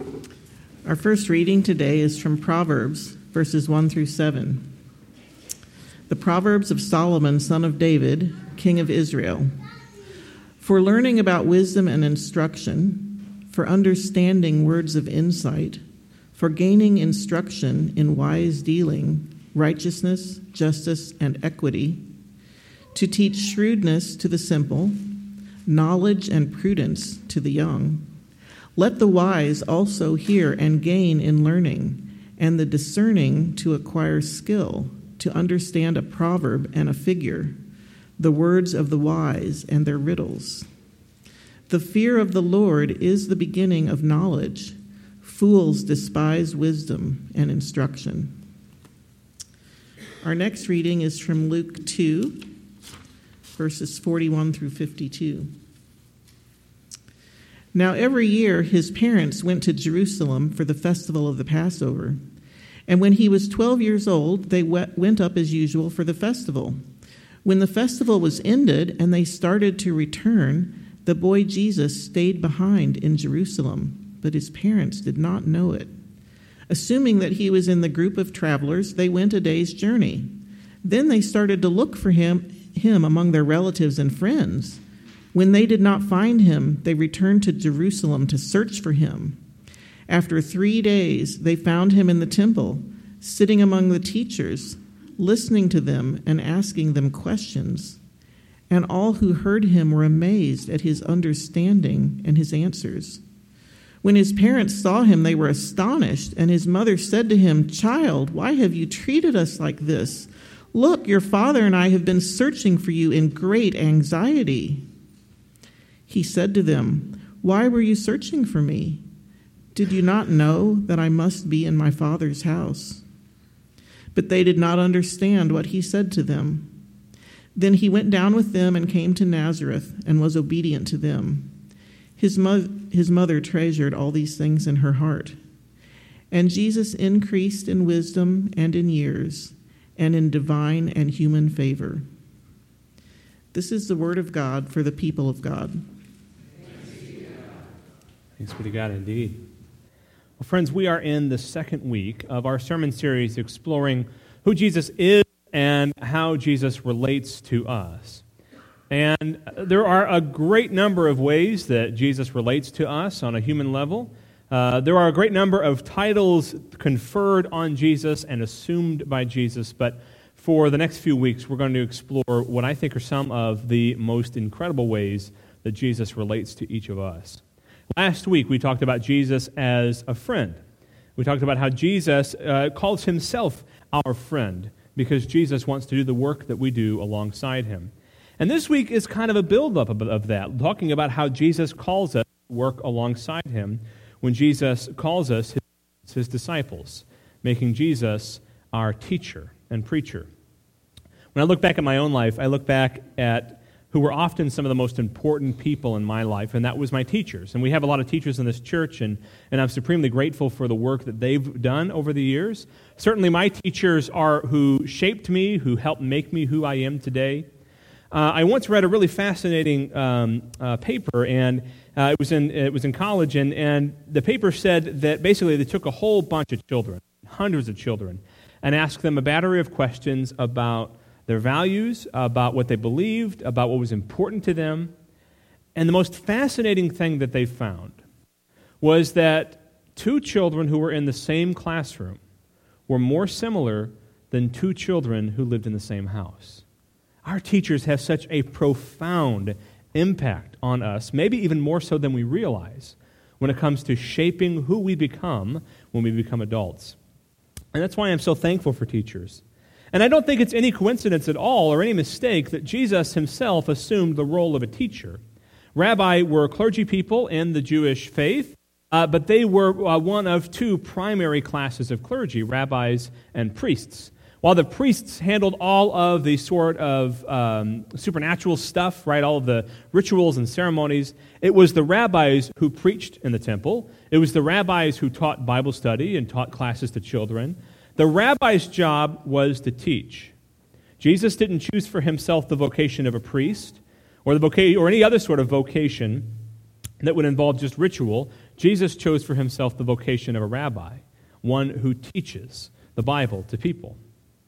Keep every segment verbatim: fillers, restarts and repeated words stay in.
Our first reading today is from Proverbs, verses one through seven. The Proverbs of Solomon, son of David, king of Israel. For learning about wisdom and instruction, for understanding words of insight, for gaining instruction in wise dealing, righteousness, justice, and equity, to teach shrewdness to the simple, knowledge and prudence to the young. Let the wise also hear and gain in learning, and the discerning to acquire skill, to understand a proverb and a figure, the words of the wise and their riddles. The fear of the Lord is the beginning of knowledge. Fools despise wisdom and instruction. Our next reading is from Luke two, verses forty-one through fifty-two. Now every year his parents went to Jerusalem for the festival of the Passover. And when he was twelve years old, they went up as usual for the festival. When the festival was ended and they started to return, the boy Jesus stayed behind in Jerusalem, but his parents did not know it. Assuming that he was in the group of travelers, they went a day's journey. Then they started to look for him, him among their relatives and friends. When they did not find him, they returned to Jerusalem to search for him. After three days, they found him in the temple, sitting among the teachers, listening to them and asking them questions. And all who heard him were amazed at his understanding and his answers. When his parents saw him, they were astonished, and his mother said to him, "Child, why have you treated us like this? Look, your father and I have been searching for you in great anxiety." He said to them, "Why were you searching for me? Did you not know that I must be in my Father's house?" But they did not understand what he said to them. Then he went down with them and came to Nazareth and was obedient to them. His, mo- his mother treasured all these things in her heart. And Jesus increased in wisdom and in years, and in divine and human favor. This is the word of God for the people of God. Thanks be to God indeed. Well, friends, we are in the second week of our sermon series exploring who Jesus is and how Jesus relates to us. And there are a great number of ways that Jesus relates to us on a human level. Uh, there are a great number of titles conferred on Jesus and assumed by Jesus, but for the next few weeks, we're going to explore what I think are some of the most incredible ways that Jesus relates to each of us. Last week, we talked about Jesus as a friend. We talked about how Jesus uh, calls himself our friend because Jesus wants to do the work that we do alongside him. And this week is kind of a build-up of, of that, talking about how Jesus calls us to work alongside him when Jesus calls us his, his disciples, making Jesus our teacher and preacher. When I look back at my own life, I look back at who were often some of the most important people in my life, and that was my teachers. And we have a lot of teachers in this church, and, and I'm supremely grateful for the work that they've done over the years. Certainly my teachers are who shaped me, who helped make me who I am today. Uh, I once read a really fascinating um, uh, paper, and uh, it was in it was in college, and, and the paper said that basically they took a whole bunch of children, hundreds of children, and asked them a battery of questions about their values, about what they believed, about what was important to them. And the most fascinating thing that they found was that two children who were in the same classroom were more similar than two children who lived in the same house. Our teachers have such a profound impact on us, maybe even more so than we realize, when it comes to shaping who we become when we become adults. And that's why I'm so thankful for teachers. And I don't think it's any coincidence at all or any mistake that Jesus himself assumed the role of a teacher. Rabbi were clergy people in the Jewish faith, uh, but they were uh, one of two primary classes of clergy, rabbis and priests. While the priests handled all of the sort of um, supernatural stuff, right, all of the rituals and ceremonies, it was the rabbis who preached in the temple. It was the rabbis who taught Bible study and taught classes to children. The rabbi's job was to teach. Jesus didn't choose for himself the vocation of a priest or the vocation or any other sort of vocation that would involve just ritual. Jesus chose for himself the vocation of a rabbi, one who teaches the Bible to people.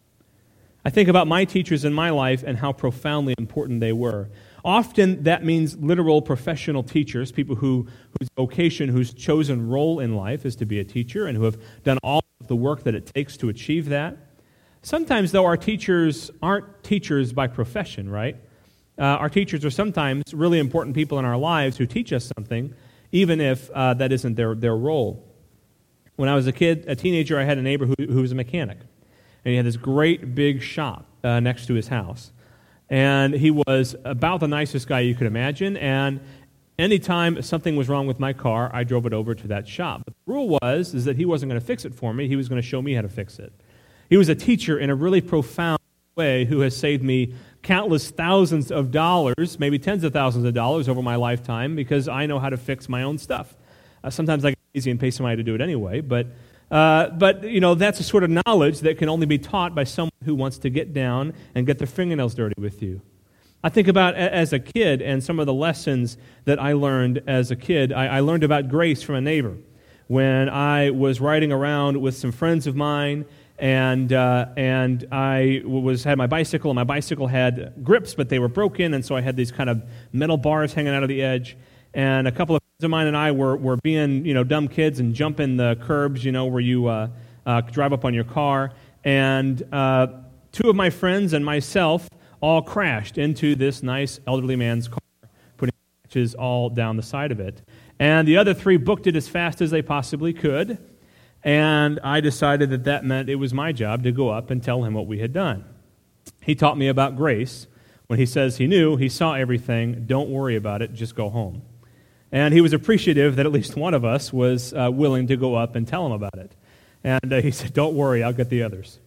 I think about my teachers in my life and how profoundly important they were. Often that means literal professional teachers, people who whose vocation, whose chosen role in life is to be a teacher and who have done all of the work that it takes to achieve that. Sometimes, though, our teachers aren't teachers by profession, right? Uh, our teachers are sometimes really important people in our lives who teach us something, even if uh, that isn't their, their role. When I was a kid, a teenager, I had a neighbor who, who was a mechanic. And he had this great big shop uh, next to his house. And he was about the nicest guy you could imagine. And anytime something was wrong with my car, I drove it over to that shop. But the rule was is that he wasn't going to fix it for me. He was going to show me how to fix it. He was a teacher in a really profound way who has saved me countless thousands of dollars, maybe tens of thousands of dollars over my lifetime because I know how to fix my own stuff. Uh, sometimes I get lazy and pay somebody to do it anyway, but uh, but you know that's a sort of knowledge that can only be taught by someone who wants to get down and get their fingernails dirty with you. I think about a- as a kid and some of the lessons that I learned as a kid. I, I learned about grace from a neighbor when I was riding around with some friends of mine. And uh, and I was had my bicycle, and my bicycle had grips, but they were broken, and so I had these kind of metal bars hanging out of the edge. And a couple of friends of mine and I were, were being, you know, dumb kids and jumping the curbs, you know, where you uh, uh, drive up on your car. And uh, two of my friends and myself all crashed into this nice elderly man's car, putting scratches all down the side of it. And the other three booked it as fast as they possibly could. And I decided that that meant it was my job to go up and tell him what we had done. He taught me about grace. When he says he knew, he saw everything, don't worry about it, just go home. And he was appreciative that at least one of us was uh, willing to go up and tell him about it. And uh, he said, don't worry, I'll get the others.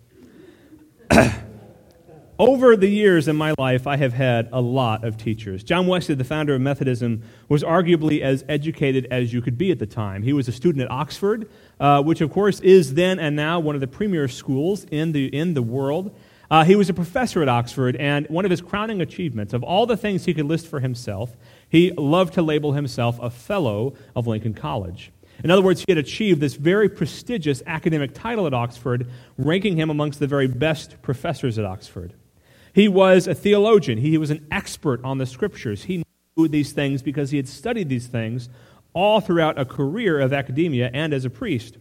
Over the years in my life, I have had a lot of teachers. John Wesley, the founder of Methodism, was arguably as educated as you could be at the time. He was a student at Oxford, uh, which of course is then and now one of the premier schools in the in the world. Uh, he was a professor at Oxford, and one of his crowning achievements, of all the things he could list for himself, he loved to label himself a fellow of Lincoln College. In other words, he had achieved this very prestigious academic title at Oxford, ranking him amongst the very best professors at Oxford. He was a theologian. He was an expert on the Scriptures. He knew these things because he had studied these things all throughout a career of academia and as a priest.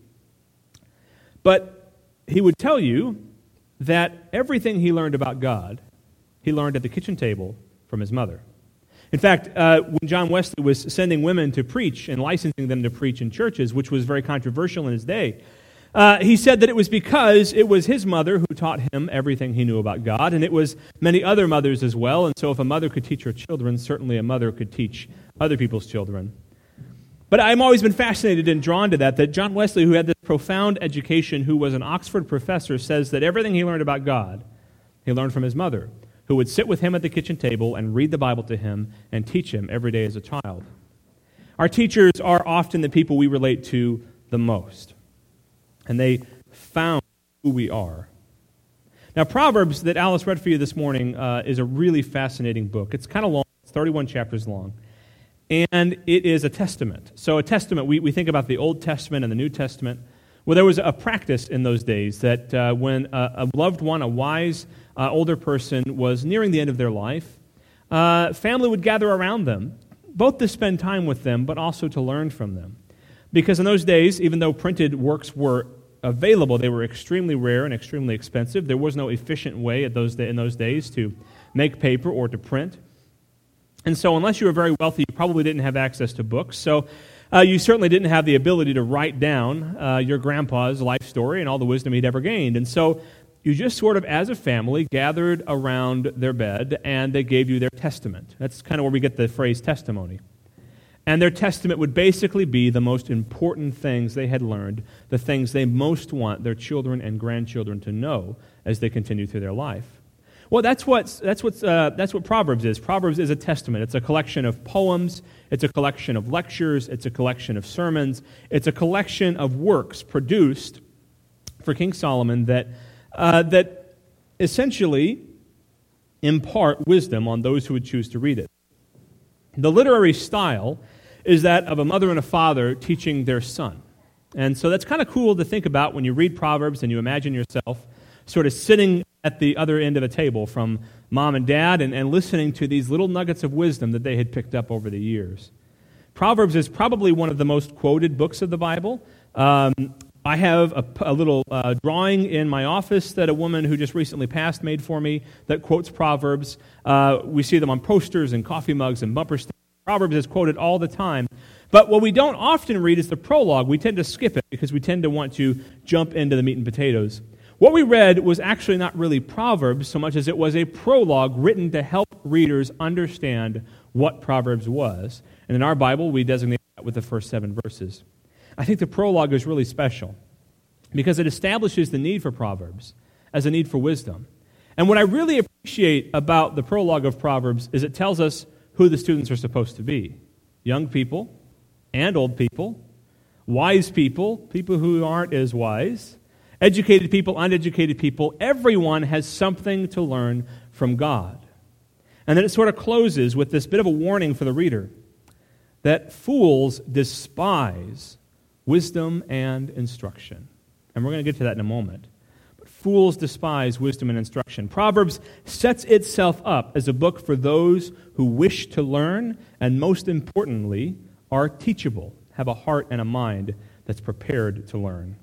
But he would tell you that everything he learned about God, he learned at the kitchen table from his mother. In fact, uh, when John Wesley was sending women to preach and licensing them to preach in churches, which was very controversial in his day, Uh, he said that it was because it was his mother who taught him everything he knew about God, and it was many other mothers as well. And so if a mother could teach her children, certainly a mother could teach other people's children. But I've always been fascinated and drawn to that, that John Wesley, who had this profound education, who was an Oxford professor, says that everything he learned about God, he learned from his mother, who would sit with him at the kitchen table and read the Bible to him and teach him every day as a child. Our teachers are often the people we relate to the most. And they found who we are. Now, Proverbs that Alice read for you this morning uh, is a really fascinating book. It's kind of long. It's thirty-one chapters long. And it is a testament. So a testament, we, we think about the Old Testament and the New Testament. Well, there was a practice in those days that uh, when a, a loved one, a wise uh, older person, was nearing the end of their life, uh, family would gather around them, both to spend time with them, but also to learn from them. Because in those days, even though printed works were available, they were extremely rare and extremely expensive. There was no efficient way at those in those days to make paper or to print. And so unless you were very wealthy, you probably didn't have access to books. So uh, you certainly didn't have the ability to write down uh, your grandpa's life story and all the wisdom he'd ever gained. And so you just sort of, as a family, gathered around their bed, and they gave you their testament. That's kind of where we get the phrase testimony. And their testament would basically be the most important things they had learned, the things they most want their children and grandchildren to know as they continue through their life. Well, that's what that's what uh, that's what Proverbs is. Proverbs is a testament. It's a collection of poems. It's a collection of lectures. It's a collection of sermons. It's a collection of works produced for King Solomon that uh, that essentially impart wisdom on those who would choose to read it. The literary style is that of a mother and a father teaching their son. And so that's kind of cool to think about when you read Proverbs and you imagine yourself sort of sitting at the other end of a table from mom and dad and, and listening to these little nuggets of wisdom that they had picked up over the years. Proverbs is probably one of the most quoted books of the Bible. Um, I have a, a little uh, drawing in my office that a woman who just recently passed made for me that quotes Proverbs. Uh, we see them on posters and coffee mugs and bumper stickers. Proverbs is quoted all the time. But what we don't often read is the prologue. We tend to skip it because we tend to want to jump into the meat and potatoes. What we read was actually not really Proverbs so much as it was a prologue written to help readers understand what Proverbs was. And in our Bible, we designate that with the first seven verses. I think the prologue is really special because it establishes the need for Proverbs as a need for wisdom. And what I really appreciate about the prologue of Proverbs is it tells us who the students are supposed to be. Young people and old people, wise people, people who aren't as wise, educated people, uneducated people. Everyone has something to learn from God. And then it sort of closes with this bit of a warning for the reader that fools despise wisdom and instruction. And we're going to get to that in a moment. But fools despise wisdom and instruction. Proverbs sets itself up as a book for those who wish to learn and, most importantly, are teachable, have a heart and a mind that's prepared to learn.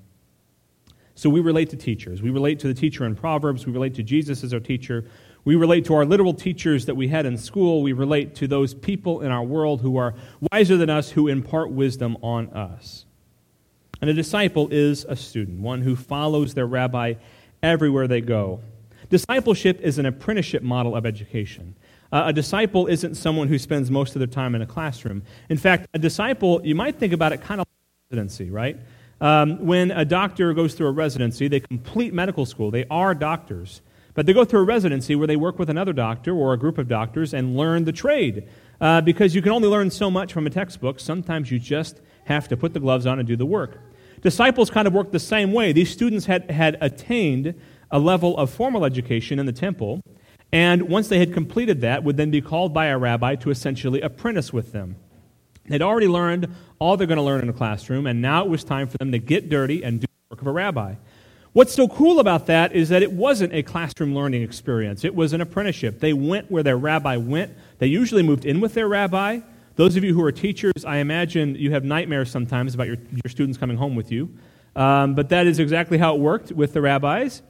So we relate to teachers. We relate to the teacher in Proverbs. We relate to Jesus as our teacher. We relate to our literal teachers that we had in school. We relate to those people in our world who are wiser than us, who impart wisdom on us. And a disciple is a student, one who follows their rabbi everywhere they go. Discipleship is an apprenticeship model of education. Uh, a disciple isn't someone who spends most of their time in a classroom. In fact, a disciple, you might think about it kind of like residency, right? Um, when a doctor goes through a residency, they complete medical school. They are doctors. But they go through a residency where they work with another doctor or a group of doctors and learn the trade. Uh, because you can only learn so much from a textbook. Sometimes you just have to put the gloves on and do the work. Disciples kind of work the same way. These students had, had attained a level of formal education in the temple, and once they had completed that, would then be called by a rabbi to essentially apprentice with them. They'd already learned all they're going to learn in a classroom, and now it was time for them to get dirty and do the work of a rabbi. What's so cool about that is that it wasn't a classroom learning experience. It was an apprenticeship. They went where their rabbi went. They usually moved in with their rabbi. Those of you who are teachers, I imagine you have nightmares sometimes about your, your students coming home with you. Um, but that is exactly how it worked with the rabbis.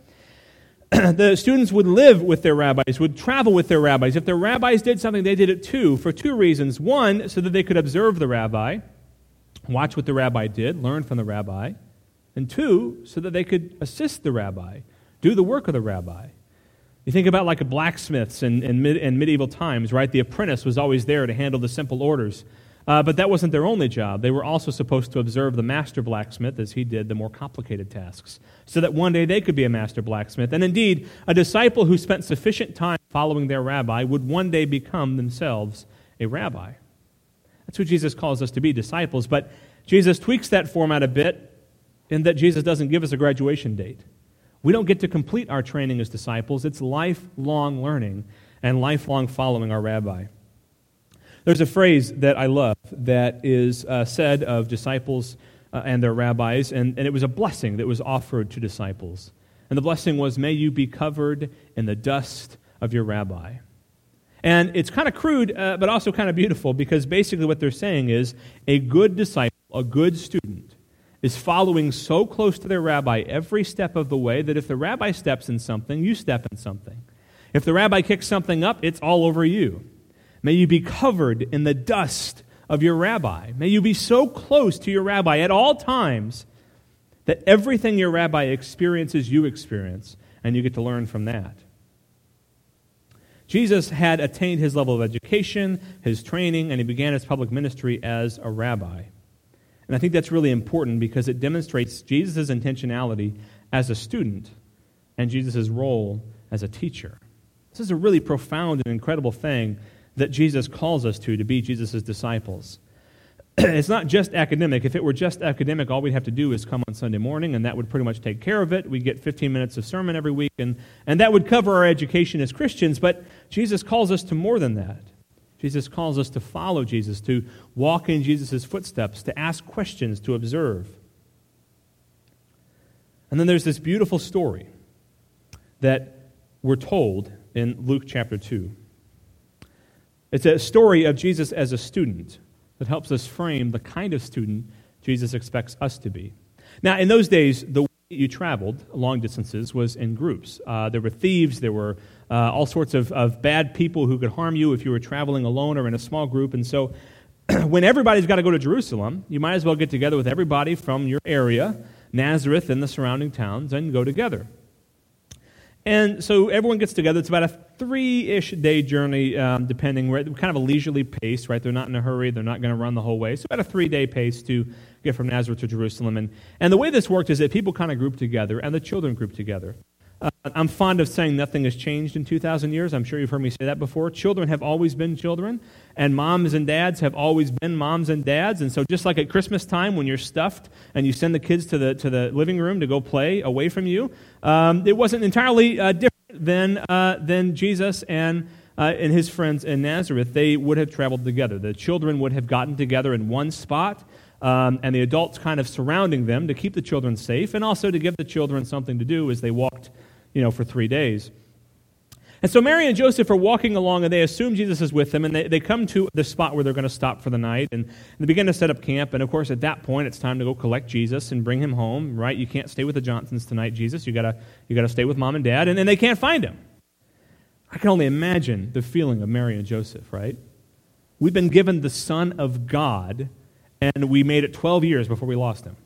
The students would live with their rabbis, would travel with their rabbis. If their rabbis did something, they did it too, for two reasons. One, so that they could observe the rabbi, watch what the rabbi did, learn from the rabbi. And two, so that they could assist the rabbi, do the work of the rabbi. You think about like a blacksmiths in, in, mid, in medieval times, right? The apprentice was always there to handle the simple orders. Uh, but that wasn't their only job. They were also supposed to observe the master blacksmith as he did the more complicated tasks, so that one day they could be a master blacksmith. And indeed, a disciple who spent sufficient time following their rabbi would one day become themselves a rabbi. That's who Jesus calls us to be, disciples. But Jesus tweaks that format a bit in that Jesus doesn't give us a graduation date. We don't get to complete our training as disciples. It's lifelong learning and lifelong following our rabbi. There's a phrase that I love that is uh, said of disciples uh, and their rabbis, and, and it was a blessing that was offered to disciples. And the blessing was, may you be covered in the dust of your rabbi. And it's kind of crude, uh, but also kind of beautiful, because basically what they're saying is a good disciple, a good student, is following so close to their rabbi every step of the way that if the rabbi steps in something, you step in something. If the rabbi kicks something up, it's all over you. May you be covered in the dust of your rabbi. May you be so close to your rabbi at all times that everything your rabbi experiences, you experience, and you get to learn from that. Jesus had attained his level of education, his training, and he began his public ministry as a rabbi. And I think that's really important because it demonstrates Jesus' intentionality as a student and Jesus' role as a teacher. This is a really profound and incredible thing that Jesus calls us to, to be Jesus' disciples. It's not just academic. If it were just academic, all we'd have to do is come on Sunday morning, and that would pretty much take care of it. We'd get fifteen minutes of sermon every week, and, and that would cover our education as Christians. But Jesus calls us to more than that. Jesus calls us to follow Jesus, to walk in Jesus' footsteps, to ask questions, to observe. And then there's this beautiful story that we're told in Luke chapter two. It's a story of Jesus as a student that helps us frame the kind of student Jesus expects us to be. Now, in those days, the way you traveled long distances was in groups. Uh, there were thieves, there were uh, all sorts of, of bad people who could harm you if you were traveling alone or in a small group. And so when everybody's got to go to Jerusalem, you might as well get together with everybody from your area, Nazareth and the surrounding towns, and go together. And so everyone gets together. It's about a three-ish day journey, um, depending. We're at kind of a leisurely pace, right? They're not in a hurry. They're not going to run the whole way. So about a three-day pace to get from Nazareth to Jerusalem. And, and the way this worked is that people kind of grouped together, and the children grouped together. Uh, I'm fond of saying nothing has changed in two thousand years. I'm sure you've heard me say that before. Children have always been children, and moms and dads have always been moms and dads. And so just like at Christmas time when you're stuffed and you send the kids to the to the living room to go play away from you, um, it wasn't entirely uh, different than, uh, than Jesus and, uh, and his friends in Nazareth. They would have traveled together. The children would have gotten together in one spot, um, and the adults kind of surrounding them to keep the children safe and also to give the children something to do as they walked you know, for three days. And so Mary and Joseph are walking along, and they assume Jesus is with them, and they, they come to the spot where they're going to stop for the night, and they begin to set up camp, and of course at that point it's time to go collect Jesus and bring him home, right? You can't stay with the Johnsons tonight, Jesus. You gotta you gotta stay with Mom and Dad, and, and they can't find him. I can only imagine the feeling of Mary and Joseph, right? We've been given the Son of God, and we made it twelve years before we lost him.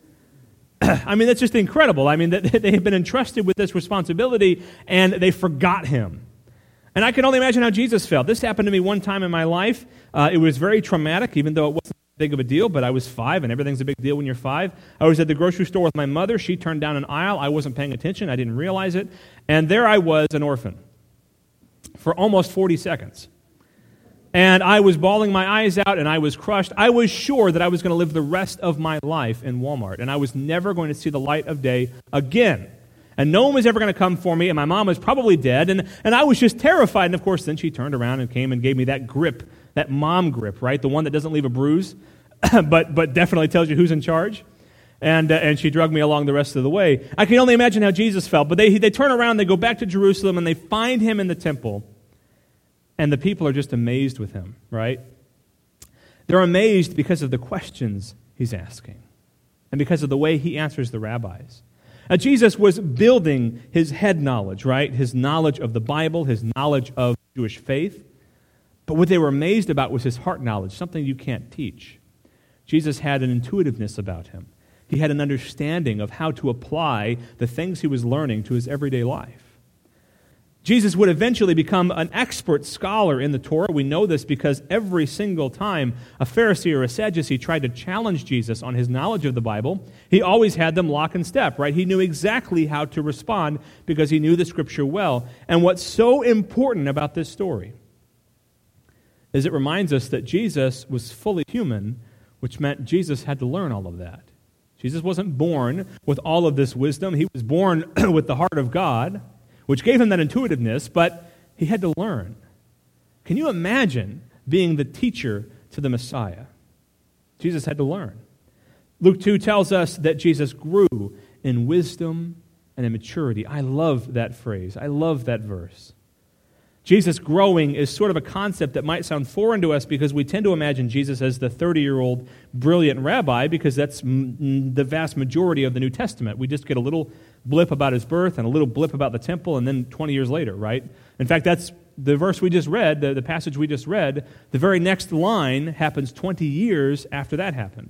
I mean, that's just incredible. I mean, they have been entrusted with this responsibility, and they forgot him. And I can only imagine how Jesus felt. This happened to me one time in my life. Uh, it was very traumatic, even though it wasn't big of a deal, but I was five, and everything's a big deal when you're five. I was at the grocery store with my mother. She turned down an aisle. I wasn't paying attention. I didn't realize it. And there I was, an orphan, for almost forty seconds. And I was bawling my eyes out, and I was crushed. I was sure that I was going to live the rest of my life in Walmart, and I was never going to see the light of day again. And no one was ever going to come for me, and my mom was probably dead, and, and I was just terrified. And, of course, then she turned around and came and gave me that grip, that mom grip, right, the one that doesn't leave a bruise, but but definitely tells you who's in charge. And uh, and she drugged me along the rest of the way. I can only imagine how Jesus felt, but they they turn around, they go back to Jerusalem, and they find him in the temple. And the people are just amazed with him, right? They're amazed because of the questions he's asking and because of the way he answers the rabbis. Now, Jesus was building his head knowledge, right? His knowledge of the Bible, his knowledge of Jewish faith. But what they were amazed about was his heart knowledge, something you can't teach. Jesus had an intuitiveness about him. He had an understanding of how to apply the things he was learning to his everyday life. Jesus would eventually become an expert scholar in the Torah. We know this because every single time a Pharisee or a Sadducee tried to challenge Jesus on his knowledge of the Bible, he always had them lock and step, right? He knew exactly how to respond because he knew the Scripture well. And what's so important about this story is it reminds us that Jesus was fully human, which meant Jesus had to learn all of that. Jesus wasn't born with all of this wisdom. He was born with the heart of God, which gave him that intuitiveness, but he had to learn. Can you imagine being the teacher to the Messiah? Jesus had to learn. Luke two tells us that Jesus grew in wisdom and in maturity. I love that phrase. I love that verse. Jesus growing is sort of a concept that might sound foreign to us because we tend to imagine Jesus as the thirty-year-old brilliant rabbi because that's m- the vast majority of the New Testament. We just get a little blip about his birth and a little blip about the temple and then twenty years later, right? In fact, that's the verse we just read, the, the passage we just read. The very next line happens twenty years after that happened.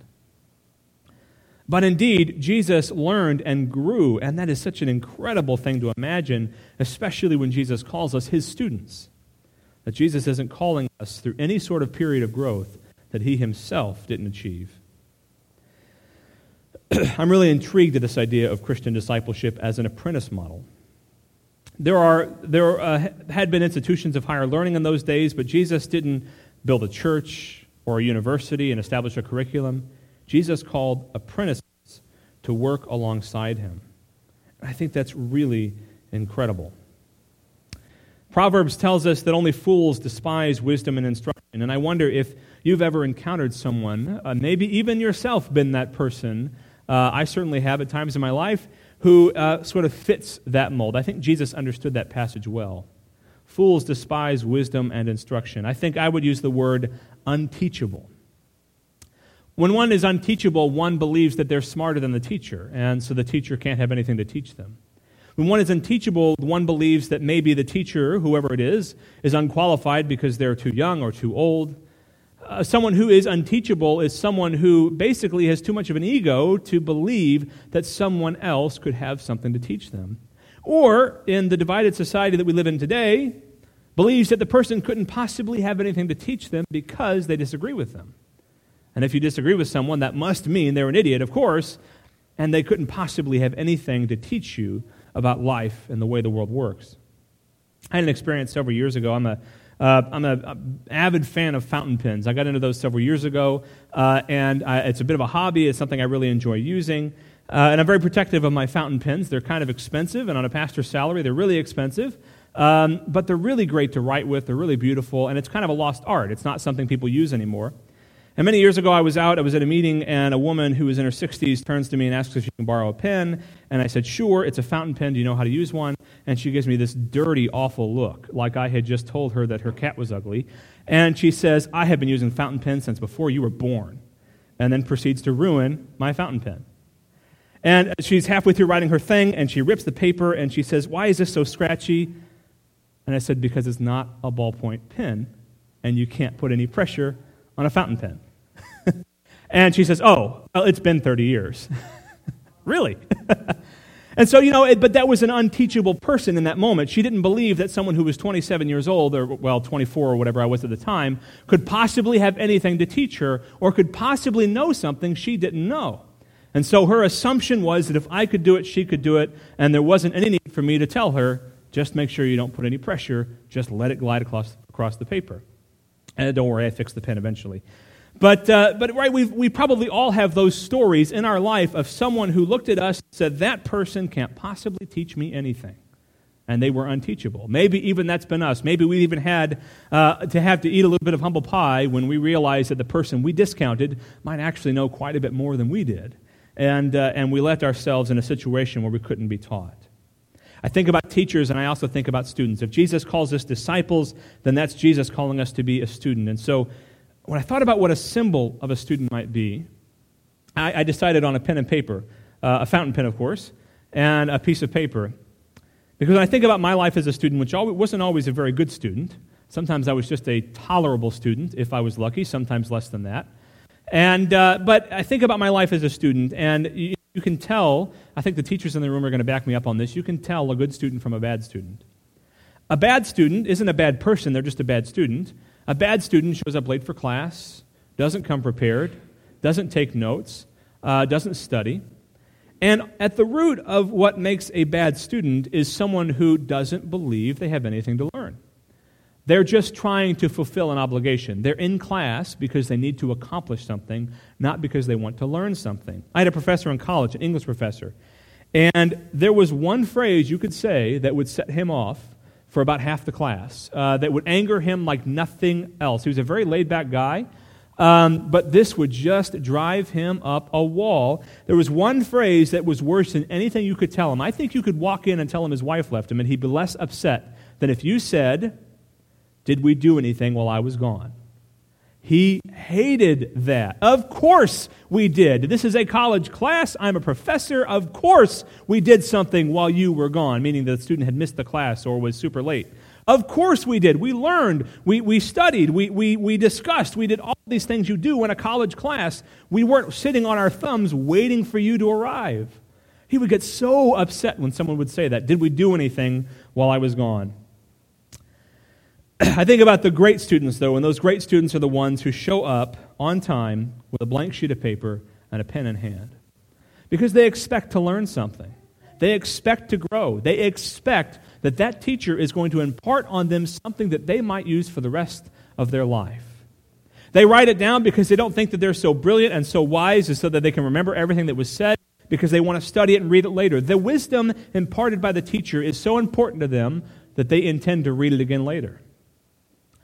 But indeed, Jesus learned and grew, and that is such an incredible thing to imagine, especially when Jesus calls us his students. That Jesus isn't calling us through any sort of period of growth that he himself didn't achieve. I'm really intrigued at this idea of Christian discipleship as an apprentice model. There are there uh, had been institutions of higher learning in those days, but Jesus didn't build a church or a university and establish a curriculum. Jesus called apprentices to work alongside him. I think that's really incredible. Proverbs tells us that only fools despise wisdom and instruction, teaching. And I wonder if you've ever encountered someone, uh, maybe even yourself been that person, uh, I certainly have at times in my life, who uh, sort of fits that mold. I think Jesus understood that passage well. Fools despise wisdom and instruction. I think I would use the word unteachable. When one is unteachable, one believes that they're smarter than the teacher, and so the teacher can't have anything to teach them. When one is unteachable, one believes that maybe the teacher, whoever it is, is unqualified because they're too young or too old. Uh, someone who is unteachable is someone who basically has too much of an ego to believe that someone else could have something to teach them. Or, in the divided society that we live in today, believes that the person couldn't possibly have anything to teach them because they disagree with them. And if you disagree with someone, that must mean they're an idiot, of course, and they couldn't possibly have anything to teach you about life and the way the world works. I had an experience several years ago. I'm a Uh, I'm an avid fan of fountain pens. I got into those several years ago, uh, and I, it's a bit of a hobby. It's something I really enjoy using, uh, and I'm very protective of my fountain pens. They're kind of expensive, and on a pastor's salary, they're really expensive, um, but they're really great to write with. They're really beautiful, and it's kind of a lost art. It's not something people use anymore. And many years ago, I was out, I was at a meeting, and a woman who was in her sixties turns to me and asks if she can borrow a pen, and I said, sure, it's a fountain pen, do you know how to use one? And she gives me this dirty, awful look, like I had just told her that her cat was ugly, and she says, I have been using fountain pens since before you were born, and then proceeds to ruin my fountain pen. And she's halfway through writing her thing, and she rips the paper, and she says, why is this so scratchy? And I said, because it's not a ballpoint pen, and you can't put any pressure on a fountain pen. And she says, oh, well, it's been thirty years. Really? And so, you know, it, but that was an unteachable person in that moment. She didn't believe that someone who was twenty-seven years old, or, well, twenty-four or whatever I was at the time, could possibly have anything to teach her or could possibly know something she didn't know. And so her assumption was that if I could do it, she could do it, and there wasn't any need for me to tell her, just make sure you don't put any pressure, just let it glide across, across the paper. And don't worry, I fixed the pen eventually. But, uh, but right, we we probably all have those stories in our life of someone who looked at us and said, that person can't possibly teach me anything. And they were unteachable. Maybe even that's been us. Maybe we even had uh, to have to eat a little bit of humble pie when we realized that the person we discounted might actually know quite a bit more than we did. And, uh, and we left ourselves in a situation where we couldn't be taught. I think about teachers, and I also think about students. If Jesus calls us disciples, then that's Jesus calling us to be a student. And so when I thought about what a symbol of a student might be, I, I decided on a pen and paper, uh, a fountain pen, of course, and a piece of paper. Because when I think about my life as a student, which always, wasn't always a very good student, sometimes I was just a tolerable student, if I was lucky, sometimes less than that. And uh, but I think about my life as a student, and you, you can tell, I think the teachers in the room are going to back me up on this, you can tell a good student from a bad student. A bad student isn't a bad person, they're just a bad student. A bad student shows up late for class, doesn't come prepared, doesn't take notes, uh, doesn't study. And at the root of what makes a bad student is someone who doesn't believe they have anything to learn. They're just trying to fulfill an obligation. They're in class because they need to accomplish something, not because they want to learn something. I had a professor in college, an English professor, and there was one phrase you could say that would set him off for about half the class, uh, that would anger him like nothing else. He was a very laid-back guy, um, but this would just drive him up a wall. There was one phrase that was worse than anything you could tell him. I think you could walk in and tell him his wife left him, and he'd be less upset than if you said, did we do anything while I was gone? He hated that. Of course we did. This is a college class. I'm a professor. Of course we did something while you were gone, meaning the student had missed the class or was super late. Of course we did. We learned. We, we studied. We, we, we discussed. We did all these things you do in a college class. We weren't sitting on our thumbs waiting for you to arrive. He would get so upset when someone would say that. Did we do anything while I was gone? I think about the great students, though, and those great students are the ones who show up on time with a blank sheet of paper and a pen in hand. Because they expect to learn something. They expect to grow. They expect that that teacher is going to impart on them something that they might use for the rest of their life. They write it down because they don't think that they're so brilliant and so wise so that they can remember everything that was said, because they want to study it and read it later. The wisdom imparted by the teacher is so important to them that they intend to read it again later.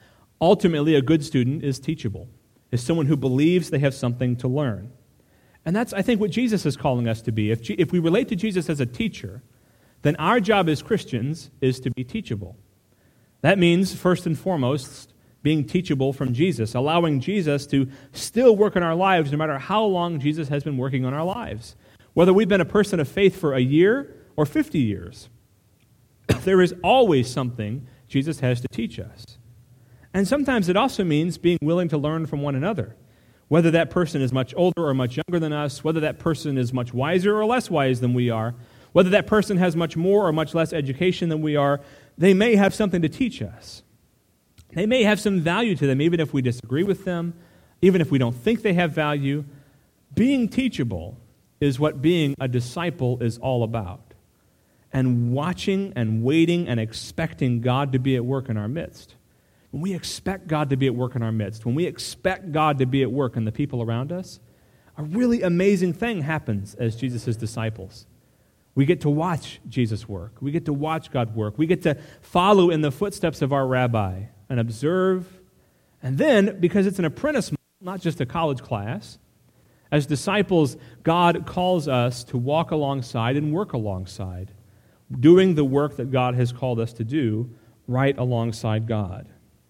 Ultimately, a good student is teachable, is someone who believes they have something to learn. And that's, I think, what Jesus is calling us to be. If, G- if we relate to Jesus as a teacher, then our job as Christians is to be teachable. That means, first and foremost, being teachable from Jesus, allowing Jesus to still work in our lives no matter how long Jesus has been working on our lives. Whether we've been a person of faith for a year or fifty years, there is always something Jesus has to teach us. And sometimes it also means being willing to learn from one another. Whether that person is much older or much younger than us, whether that person is much wiser or less wise than we are, whether that person has much more or much less education than we are, they may have something to teach us. They may have some value to them, even if we disagree with them, even if we don't think they have value. Being teachable is what being a disciple is all about. And watching and waiting and expecting God to be at work in our midst. When we expect God to be at work in our midst, when we expect God to be at work in the people around us, a really amazing thing happens as Jesus' disciples. We get to watch Jesus work. We get to watch God work. We get to follow in the footsteps of our rabbi and observe. And then, because it's an apprentice model, not just a college class, as disciples, God calls us to walk alongside and work alongside, doing the work that God has called us to do right alongside God.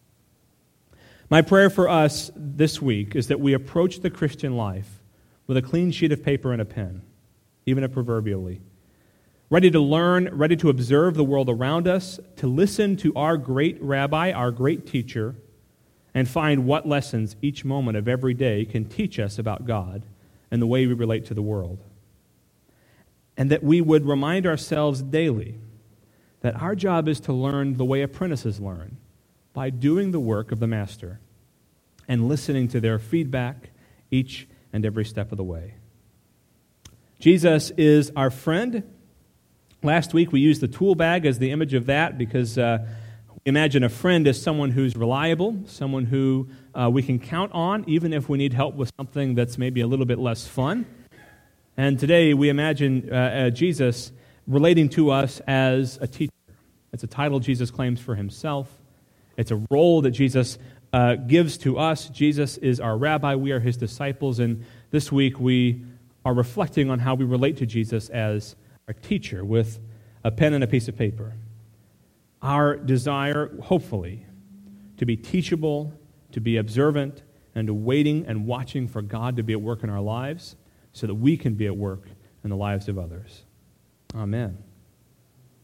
My prayer for us this week is that we approach the Christian life with a clean sheet of paper and a pen, even if proverbially, ready to learn, ready to observe the world around us, to listen to our great rabbi, our great teacher, and find what lessons each moment of every day can teach us about God and the way we relate to the world. And that we would remind ourselves daily that our job is to learn the way apprentices learn, by doing the work of the master and listening to their feedback each and every step of the way. Jesus is our friend. Last week we used the tool bag as the image of that because uh, imagine a friend as someone who's reliable, someone who uh, we can count on even if we need help with something that's maybe a little bit less fun. And today we imagine uh, uh, Jesus relating to us as a teacher. It's a title Jesus claims for himself. It's a role that Jesus uh, gives to us. Jesus is our rabbi. We are his disciples. And this week we are reflecting on how we relate to Jesus as our teacher with a pen and a piece of paper. Our desire, hopefully, to be teachable, to be observant, and to waiting and watching for God to be at work in our lives so that we can be at work in the lives of others. Amen.